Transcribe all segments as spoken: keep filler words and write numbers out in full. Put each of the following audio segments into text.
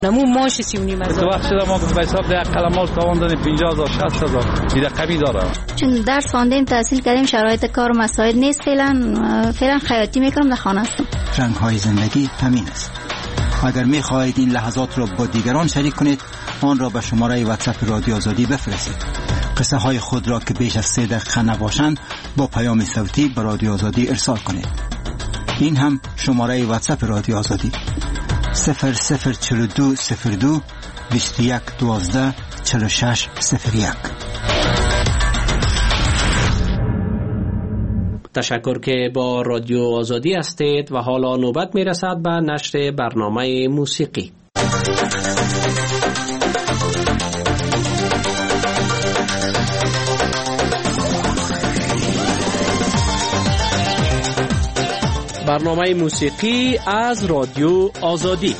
نمو ماش سی و نیم هزار. تو وقت شده ما به حساب ده قلماش تاوان دادیم پنجاه هزار شصت هزار. دیده قوی داره. چون درس خواندیم تحصیل کردیم شرایط کار و مساعد نیست فعلا فعلا خیاطی میکنم در خانه هستم. رنگ های زندگی همین است. اگر می خواهید این لحظات را با دیگران شریک کنید آن را به شماره واتساپ رادیو آزادی بفرستید. قصه های خود را که بیش از سه دقیقه نباشند با پیام صوتی به رادیو آزادی ارسال کنید. این هم شماره واتساپ رادیو آزادی صفر صفر چهل و دو صفر دو بیست و یک دوازده چهل و شش صفر یک. تشکر که با رادیو آزادی هستید و حالا نوبت می رسد به نشر برنامه موسیقی. برنامه موسیقی از رادیو آزادی.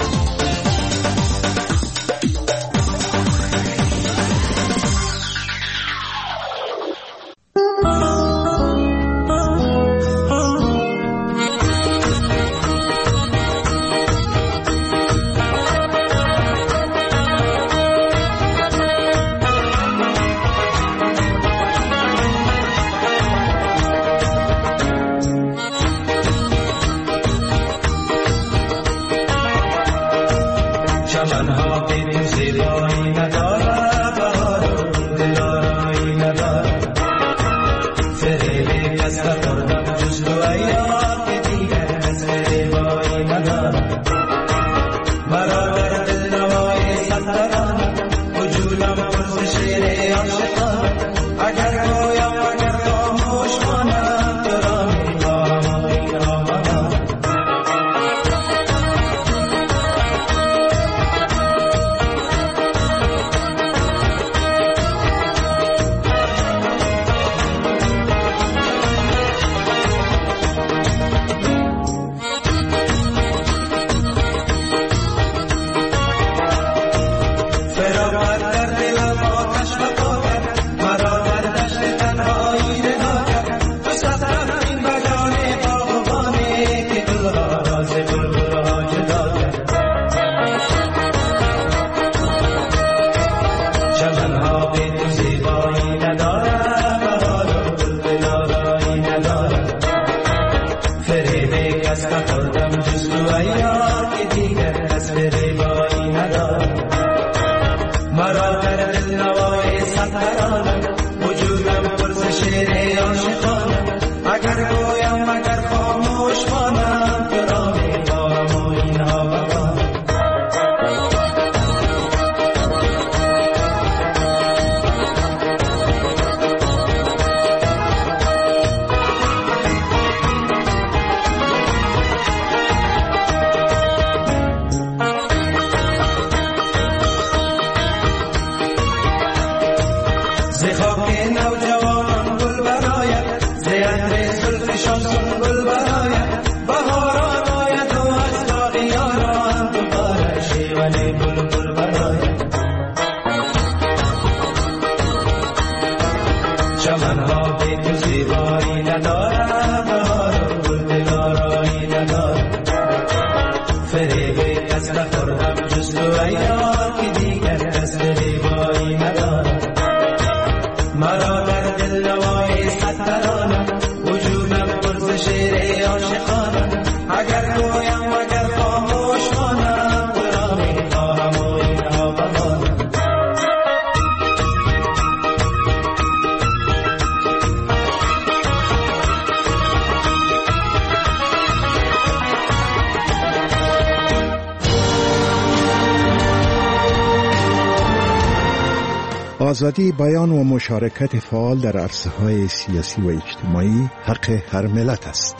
آزادی بیان و مشارکت فعال در عرصه‌های سیاسی و اجتماعی حق هر ملت است.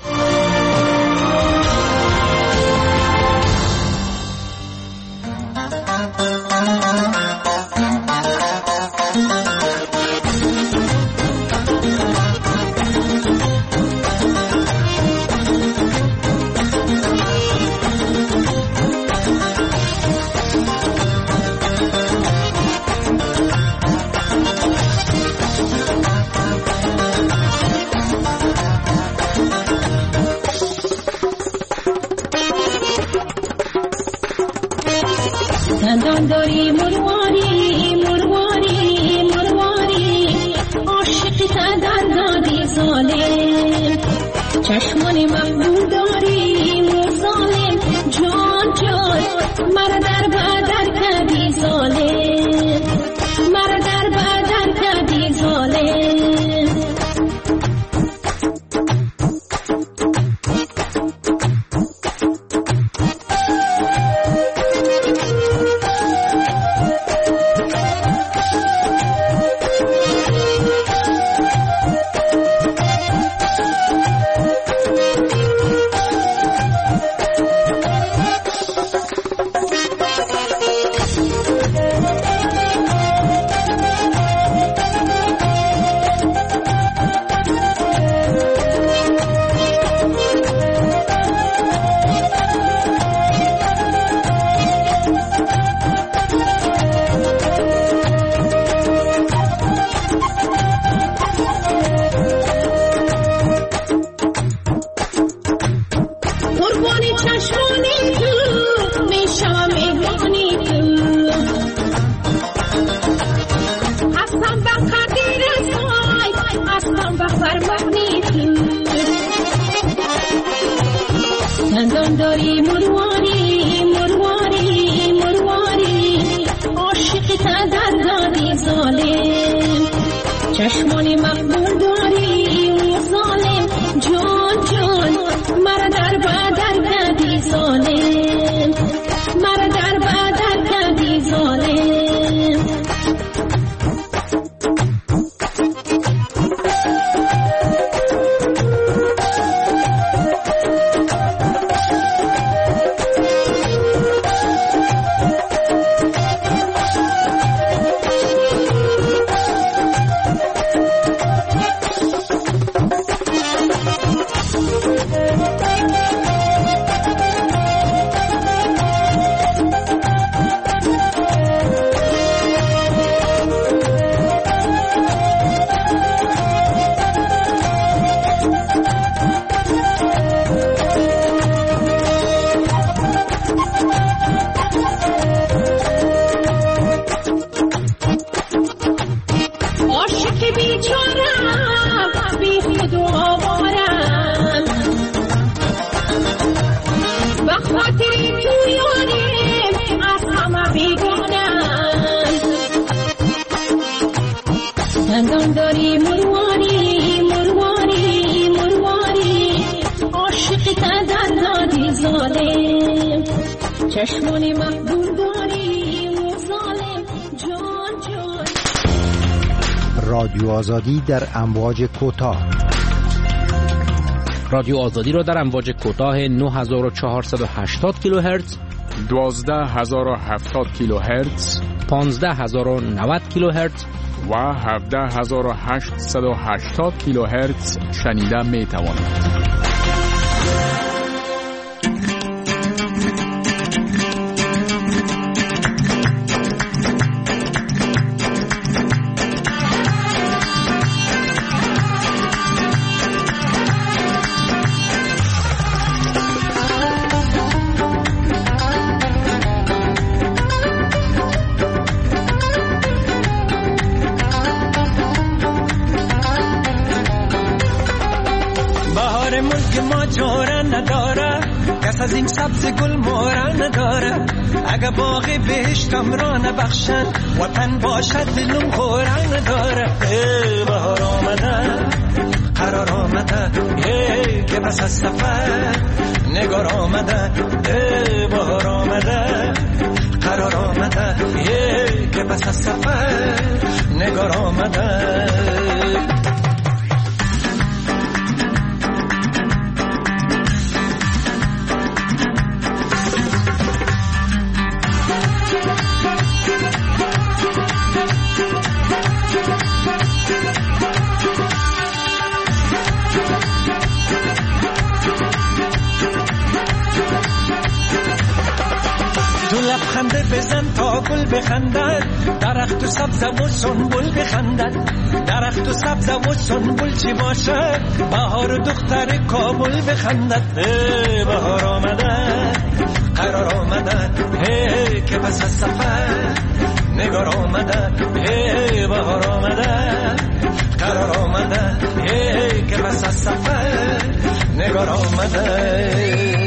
دندان داری مرواری مرواری مرواری عاشقی تدن دادی ظالم چشمان مقبول داری ظالم جان جان مرا در بدر کردی ظالم مرا در بدر کردی ظالم دندان داری مرواری مرواری مرواری عاشقی تدن دادی ظالم چشمان مقبول داری ظالم جان جان مرا در بدر کردی ظالم مرا در بدر کردی ظالم دندان داری مرواری مرواری مرواری عاشقی تدن دادی ظالم چشمان مقبول داری ظالم جان جان. رادیو آزادی در امواج کوتاه. رادیو آزادی را در امواج کوتاه نه هزار و چهارصد و هشتاد کیلوهرتز، دوازده هزار و هفتاد کیلوهرتز، پانزده هزار و نود کیلوهرتز و هفده هزار و هشتصد و هشتاد کیلوهرتز شنیده می توانید. از این سبز گل مورا نداره اگه باغ بهشتم را نبخشن وطن باشد دلم خورا نداره. ای بهار آمده قرار آمده ای که بس از سفر نگار آمده. ای بهار آمده قرار آمده ای که بس از سفر نگار آمده. لبخنده بزن تا گل بخندد درخت و سبز و سنبل بخندد. درخت و سبز و سنبل چی باشه بهار دختر کابل بخندد. بهار آمده قرار آمدن هی که پس از سفر نگار آمدن هی بهار آمدن قرار آمدن هی که پس از سفر نگار آمدن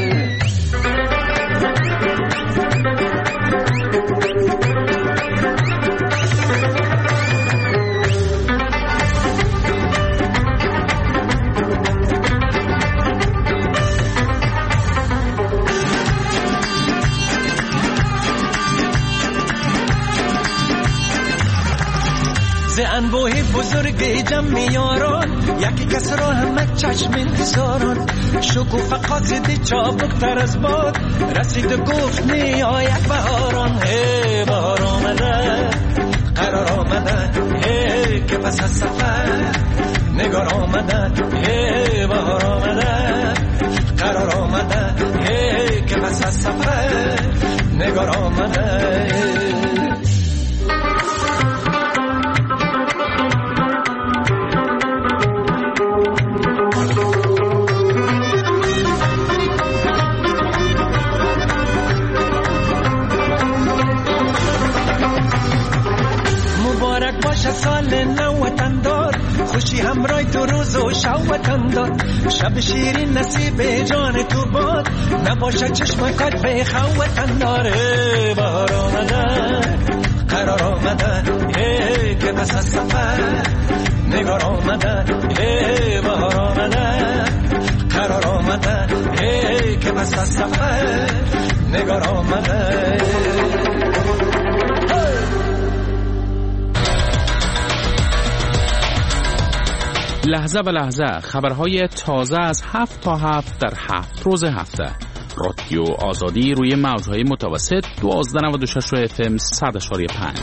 ز انبوه بزرگ جمع یاران یکی کس را همه چشم انتظاران شکوفه قاصد چابکتر از باد رسید و گفت می آید بهاران هی بهار آمده قرار آمده هی که پس از سفر نگار آمده هی بهار آمده قرار آمده هی که پس از سفر نگار آمده سال نو وطن دار خوشی همراه دو روز و شب وطن دار شب شیرین نصیب جان تو باد نباشه چشم کات به خو وطن دار بهار آمده قرار آمده هی که پس از سفر نگار آمده هی بهار آمده قرار آمده هی که پس از سفر نگار آمده لحظه به لحظه خبرهای تازه از هفت تا هفت در هفت روز هفته. رادیو آزادی روی موجهای متوسط دوازده نود و شش اف ام صد اشاری پنج.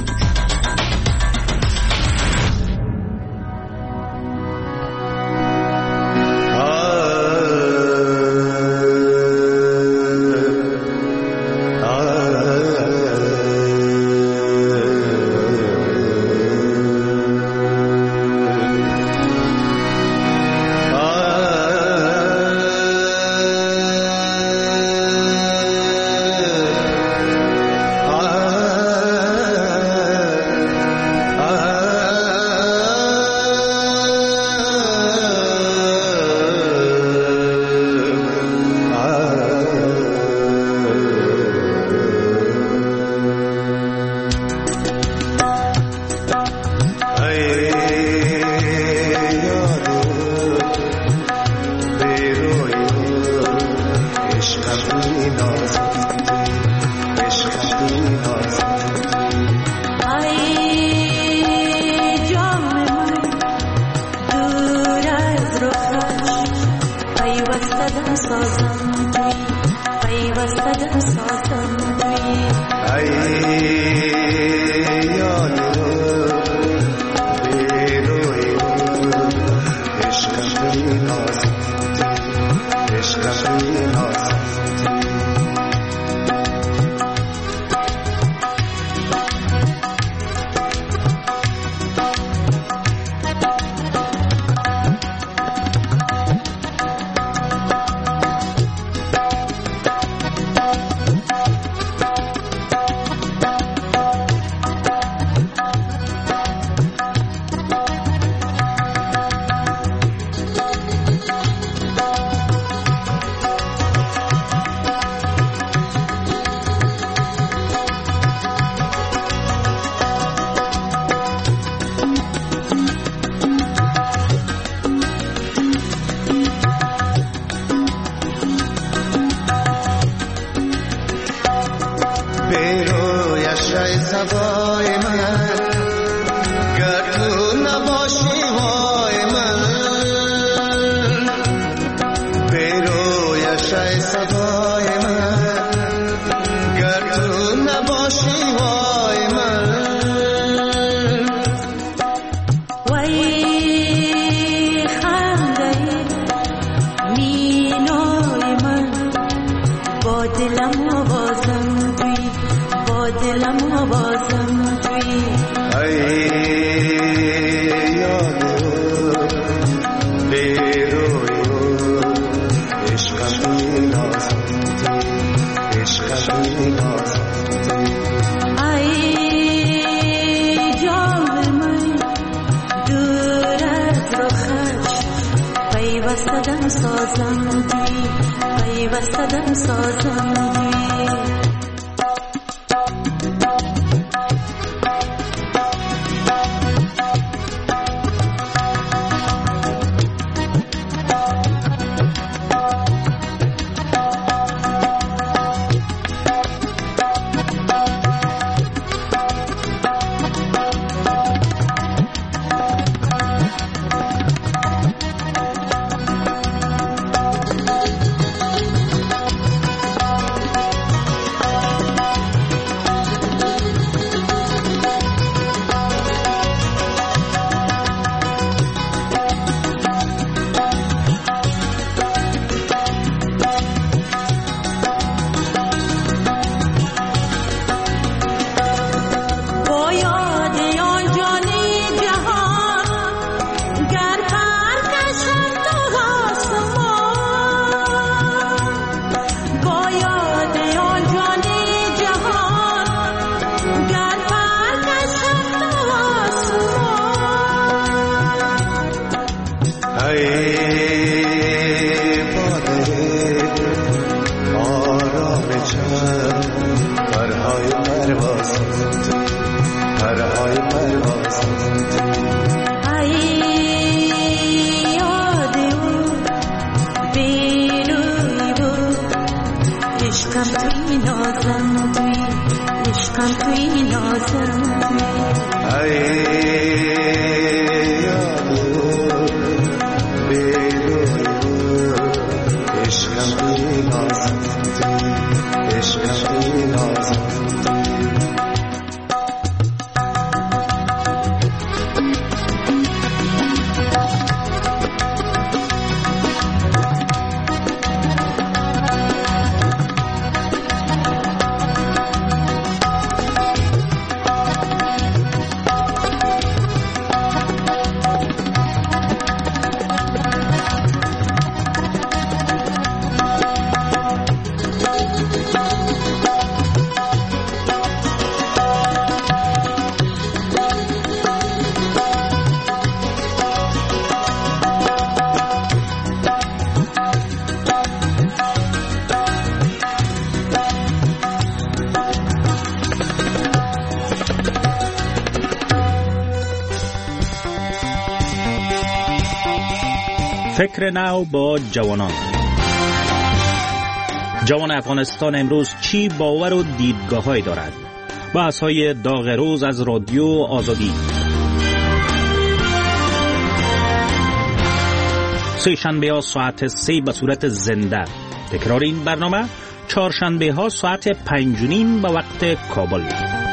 پیوستدم سازم دی پیوستدم سازم دی فکر نو با جوانان. جوان افغانستان امروز چی باور و دیدگاه‌هایی دارد؟ بحث‌های داغ روز از رادیو آزادی. سه شنبه ها ساعت سه به صورت زنده. تکرار این برنامه چهارشنبه ها ساعت پنج و نیم به وقت کابل.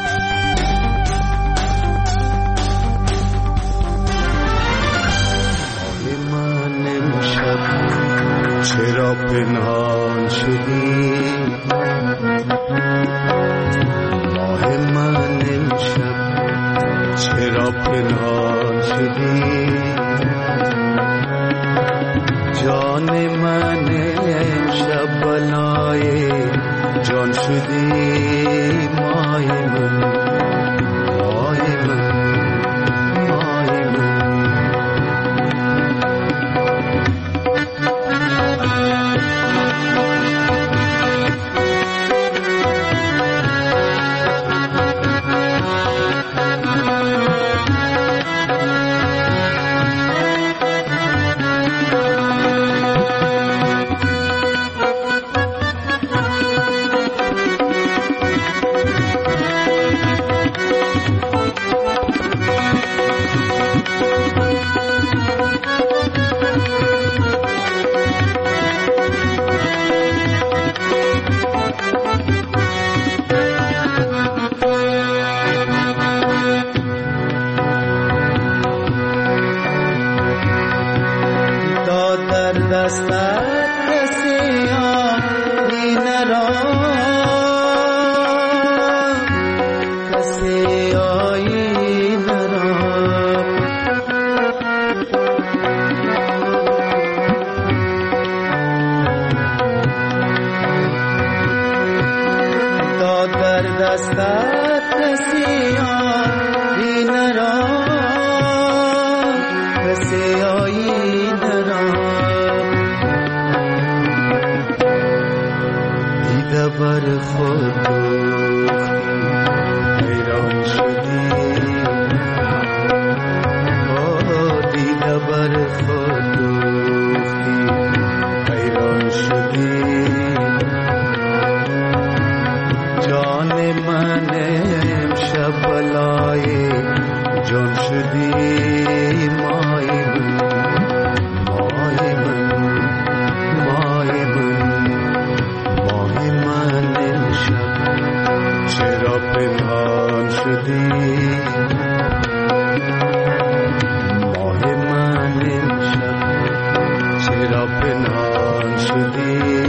چرا پنهان شدی ماه من امشب، چرا پنهان شدی جان من امشب، بلای جان شدی ماه من، ماه من، ماه من. دستت بسیاری نرا بسیاری نرا دیده بر خود حیران شدی دیده بر خود حیران شدی جان من امشب بلای جان شدی مای من مای من مای من مای من امشب چرا پنهان شدی ماه من امشب چرا پنهان شدی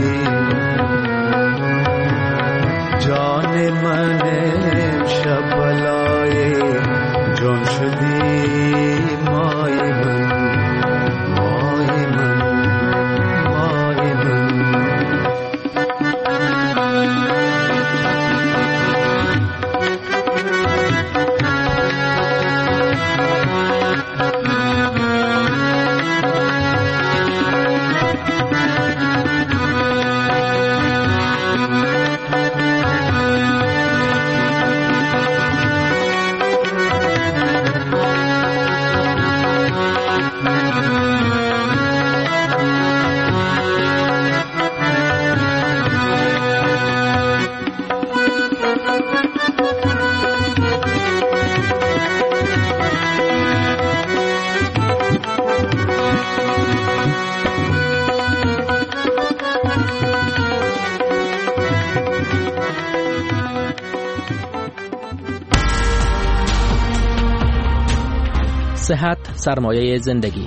جان من امشب بلای جان شدی مای من مای من مای من صحت سرمایه زندگی.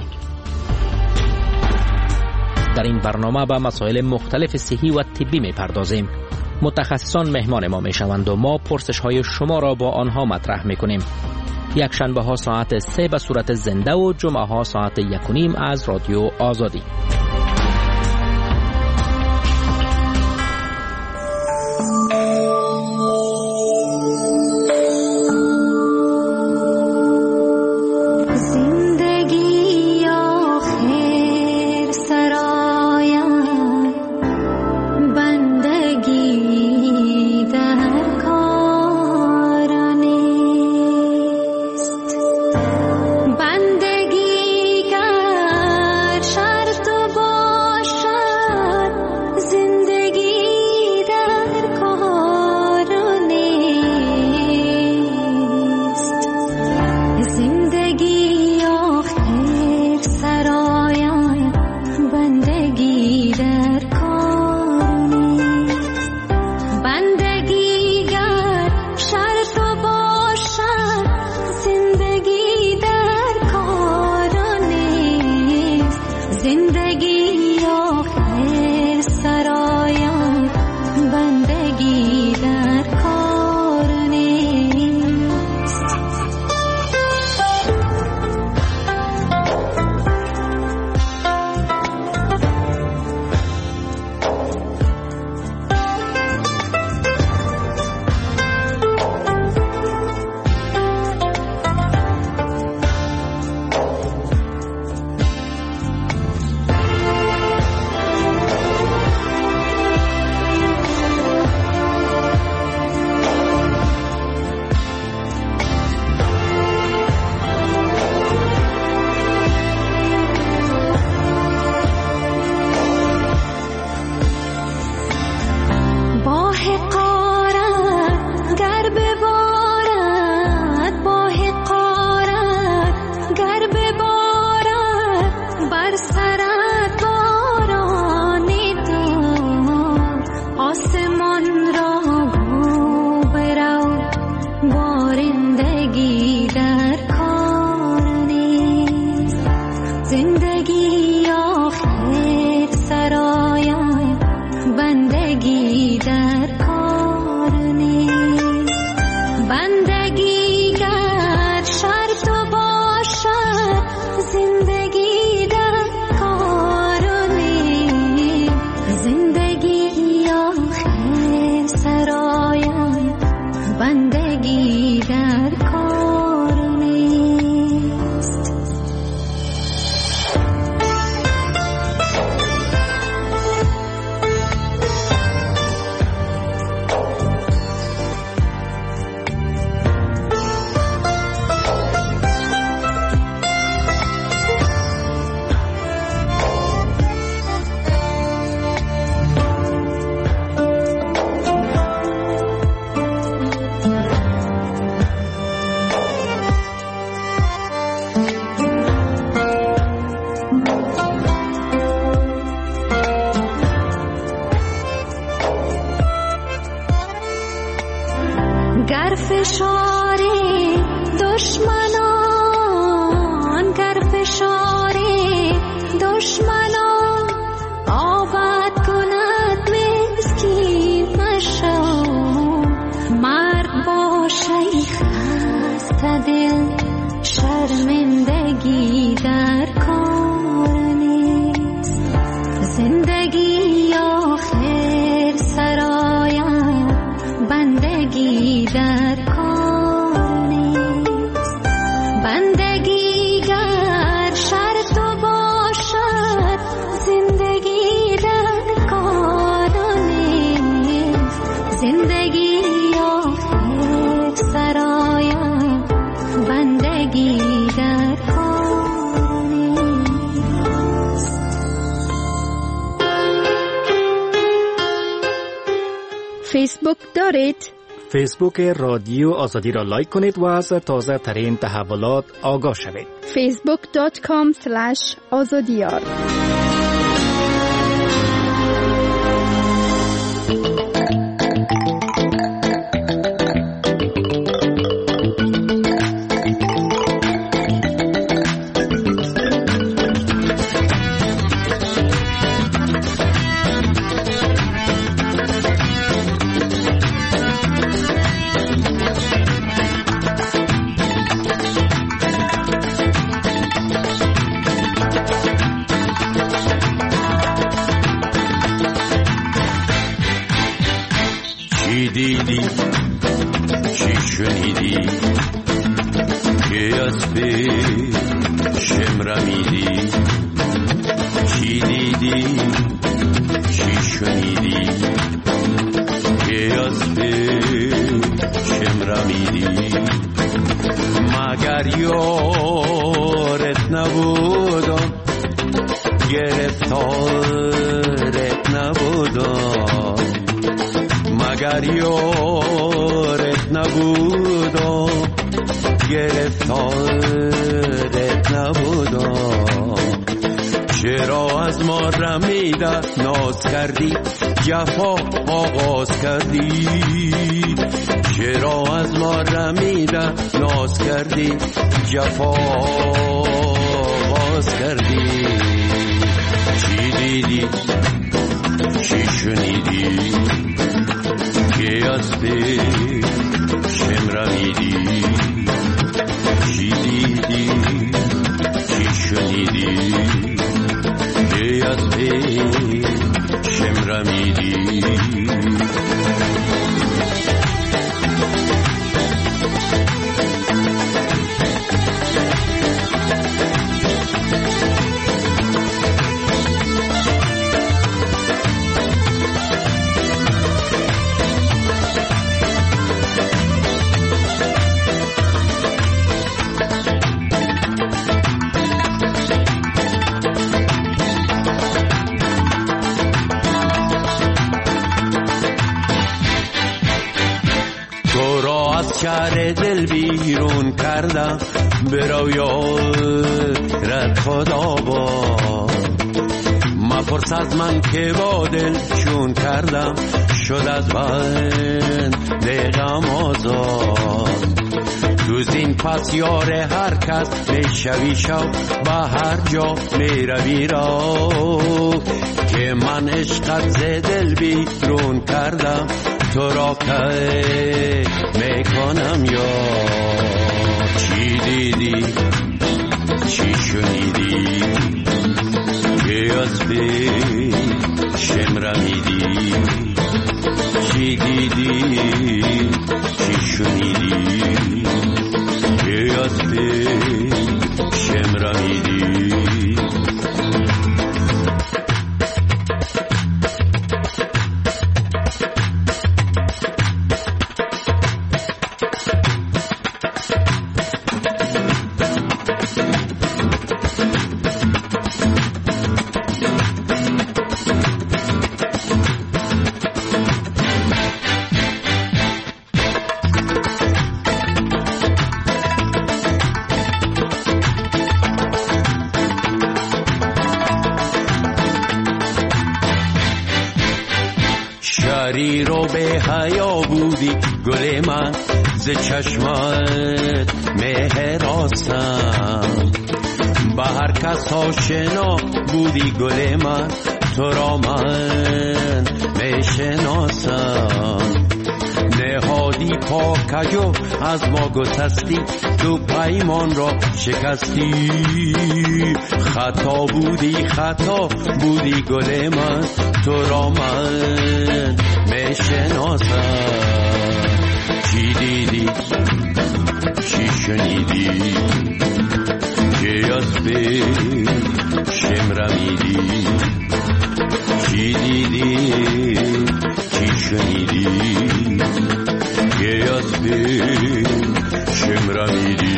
در این برنامه به مسائل مختلف صحی و طبی می پردازیم. متخصصان مهمان ما می شوند و ما پرسش های شما را با آنها مطرح می کنیم. یک شنبه ها ساعت سه به صورت زنده و جمعه ها ساعت یک و نیم از رادیو آزادی. وسط دل شرمندگی در کار نیست. زندگی آخر سرایم بندگی در کار نیست. بندگی گر شرط باشد زندگی در کار نیست. زندگی آخر سرایم بندگی در کار نیست. فیسبوک دارید؟ فیسبوک رادیو آزادی را لایک کنید و از تازه ترین تحولات آگاه شوید. فیسبوک دات کام اسلش آزادیار. دیدی چی شنیدی که از پیشم رمیدی؟ چی دیدی چی شنیدی که از پیشم رمیدی؟ مگر یارت نبودم گرفتارت نبودم؟ مگر یارت نبودم گرفتارت نبودم؟ چرا از ما رمیده ناز کردی جفا آغاز کردی؟ چرا از ما رمیده ناز کردی جفا آغاز کردی؟ چی دیدی چی شنیدی که از پیشم رمیدی؟ چی دیدی چی شنیدی که از پیشم رمیدی؟ شهر دل بیرون کردم برو یارت خدا با. مپرس از من که با دل چون کردم شد از بند غم آزاد. تو زین پس یار هر کس میشوی شو به هر جا میروی را که من عشقت ز دل بیرون کردم تو را که میکنم یا چی دیدی چی شنیدی که از پیشم رمیدی؟ چی دیدی چی شنیدی که از پیشم رمیدی؟ شریر و به حیا بودی گل من ز چشمت مهراسم، به هر کس آشنا بودی گل من تو را من میشناسم. نه نهادی پاکجو از ما گسستی، تو پیمان را شکستی. خطا بودی خطا بودی گل من، تو را من میشناسم. چی دیدی چی شنیدی که از به شمرمیدی؟ چی دیدی چی شنیدی که از به شمرمیدی؟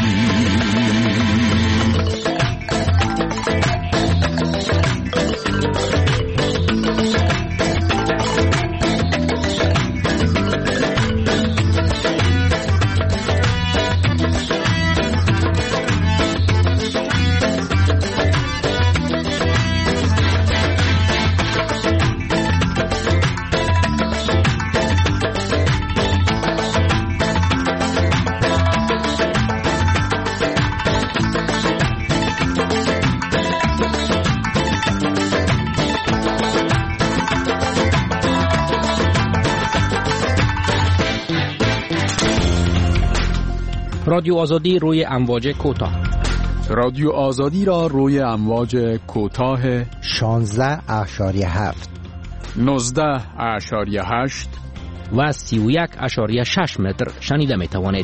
رادیو آزادی روی امواج کوتاه. رادیو آزادی را روی امواج کوتاه شانزده اشاری هفت، نوزده اشاری هشت و سی و یک اشاری شش متر شنیده می توانید.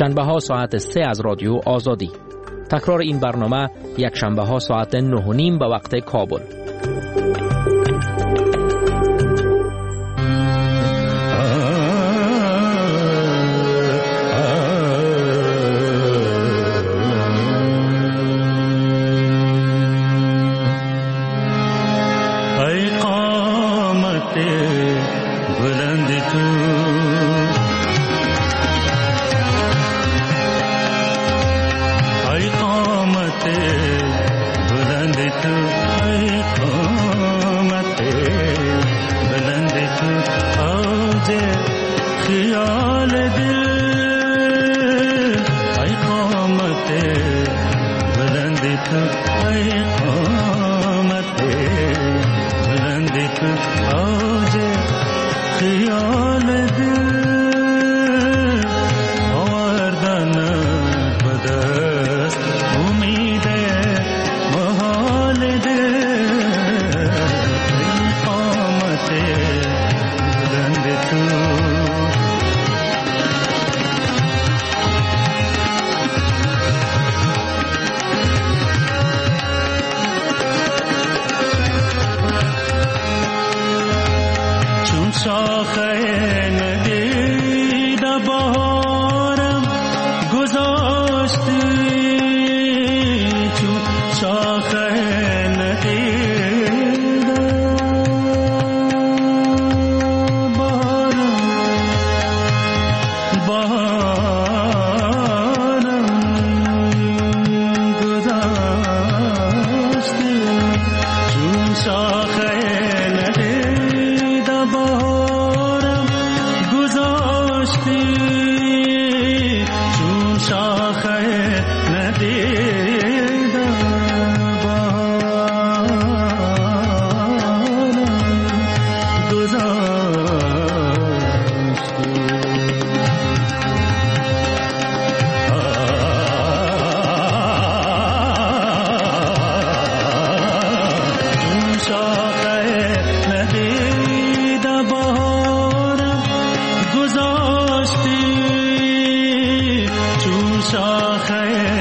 شنبه ها ساعت سه از رادیو آزادی. تکرار این برنامه یک شنبه ها ساعت نه و نیم به وقت کابل. शाख